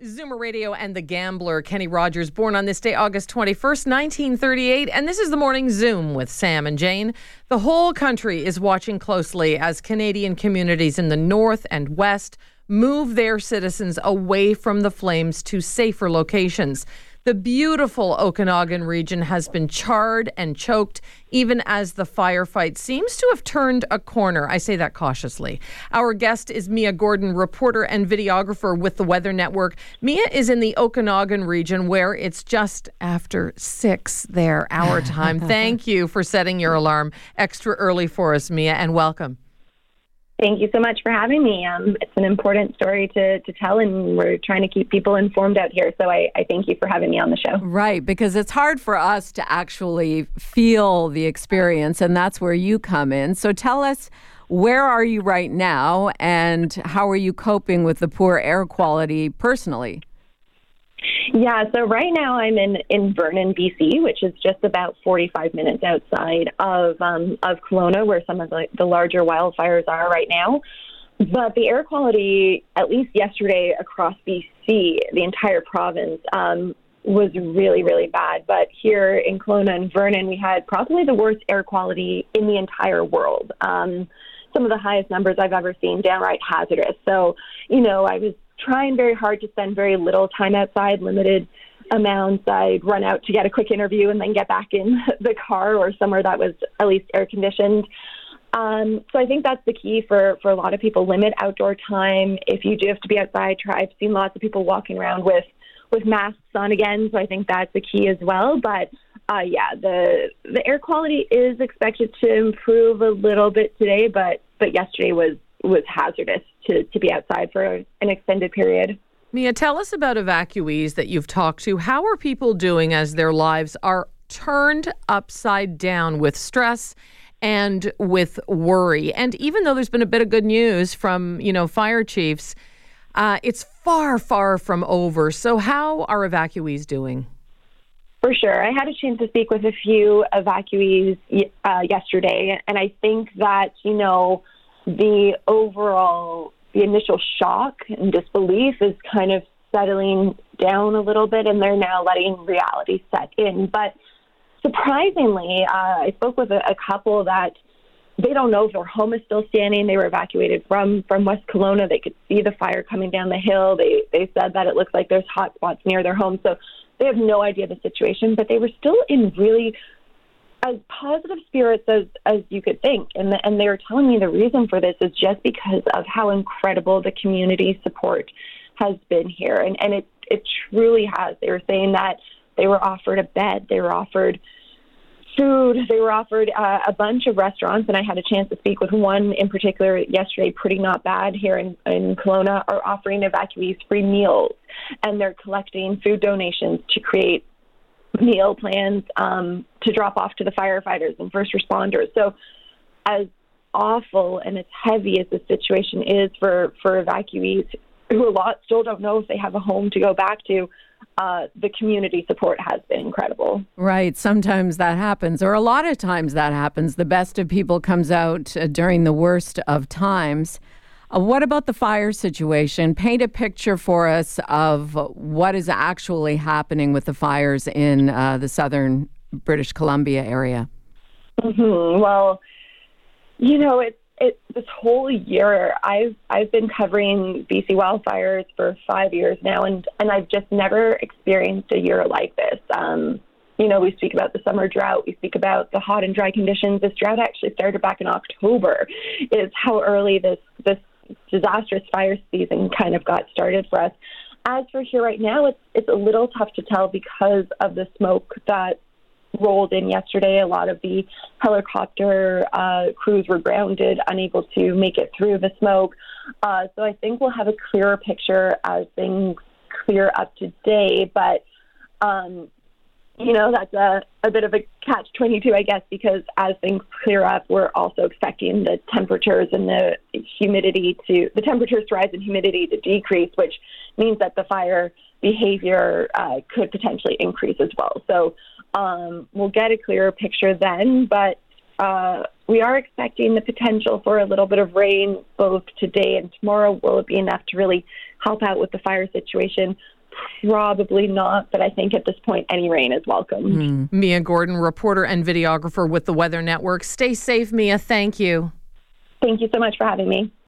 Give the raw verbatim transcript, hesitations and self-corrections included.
Zoomer Radio and the Gambler, Kenny Rogers, born on this day, August twenty-first, nineteen thirty-eight. And this is the Morning Zoom with Sam and Jane. The whole country is watching closely as Canadian communities in the north and west move their citizens away from the flames to safer locations. The beautiful Okanagan region has been charred and choked, even as the firefight seems to have turned a corner. I say that cautiously. Our guest is Mia Gordon, reporter and videographer with the Weather Network. Mia is in the Okanagan region, where it's just after six there, our time. Thank you for setting your alarm extra early for us, Mia, and welcome. Thank you so much for having me. Um, it's an important story to, to tell, and we're trying to keep people informed out here. So I, I thank you for having me on the show. Right, because it's hard for us to actually feel the experience, and that's where you come in. So tell us, where are you right now, and how are you coping with the poor air quality personally? Yeah, so right now I'm in, in Vernon, B C, which is just about forty-five minutes outside of um, of Kelowna, where some of the, the larger wildfires are right now. But the air quality, at least yesterday across B C, the entire province, um, was really, really bad. But here in Kelowna and Vernon, we had probably the worst air quality in the entire world. Um, some of the highest numbers I've ever seen, downright hazardous. So, you know, I was trying very hard to spend very little time outside, limited amounts. I'd run out to get a quick interview and then get back in the car or somewhere that was at least air conditioned. Um, so I think that's the key for, for a lot of people. Limit outdoor time. If you do have to be outside, try. I've seen lots of people walking around with, with masks on again, so I think that's the key as well. But uh, yeah, the the air quality is expected to improve a little bit today, but but yesterday was was hazardous to, to be outside for an extended period. Mia, tell us about evacuees that you've talked to. How are people doing as their lives are turned upside down with stress and with worry? And even though there's been a bit of good news from, you know, fire chiefs, uh, it's far, far from over. So how are evacuees doing? For sure. I had a chance to speak with a few evacuees uh, yesterday, and I think that, you know, the overall, the initial shock and disbelief is kind of settling down a little bit, and they're now letting reality set in. But surprisingly, uh, I spoke with a, a couple that they don't know if their home is still standing. They were evacuated from, from West Kelowna. They could see the fire coming down the hill. They they said that it looks like there's hot spots near their home. So they have no idea the situation, but they were still in really as positive spirits as, as you could think. And the, and they were telling me the reason for this is just because of how incredible the community support has been here. And, and it, it truly has. They were saying that they were offered a bed, they were offered food, they were offered uh, a bunch of restaurants. And I had a chance to speak with one in particular yesterday, Pretty Not Bad here in, in Kelowna, are offering evacuees free meals. And they're collecting food donations to create meal plans um, to drop off to the firefighters and first responders. So as awful and as heavy as the situation is for, for evacuees, who a lot still don't know if they have a home to go back to, uh, the community support has been incredible. Right. Sometimes that happens, or a lot of times that happens. The best of people comes out uh, during the worst of times. Uh, what about the fire situation? Paint a picture for us of what is actually happening with the fires in uh, the southern British Columbia area. Mm-hmm. Well, you know, it's it, this whole year I've I've been covering B C wildfires for five years now, and, and I've just never experienced a year like this. Um, you know, we speak about the summer drought. We speak about the hot and dry conditions. This drought actually started back in October, is how early this this disastrous fire season kind of got started for us. As for here right now, it's it's a little tough to tell because of the smoke that rolled in yesterday. A lot of the helicopter uh, crews were grounded, unable to make it through the smoke. Uh, so I think we'll have a clearer picture as things clear up today. But, um, you know, that's a, a bit of a catch twenty-two, I guess, because as things clear up, we're also expecting the temperatures and the humidity to, the temperatures to rise and humidity to decrease, which means that the fire behavior uh, could potentially increase as well. So um, we'll get a clearer picture then, but uh, we are expecting the potential for a little bit of rain both today and tomorrow. Will it be enough to really help out with the fire situation? Probably not, but I think at this point, any rain is welcome. Mm. Mia Gordon, reporter and videographer with the Weather Network. Stay safe, Mia. Thank you. Thank you so much for having me.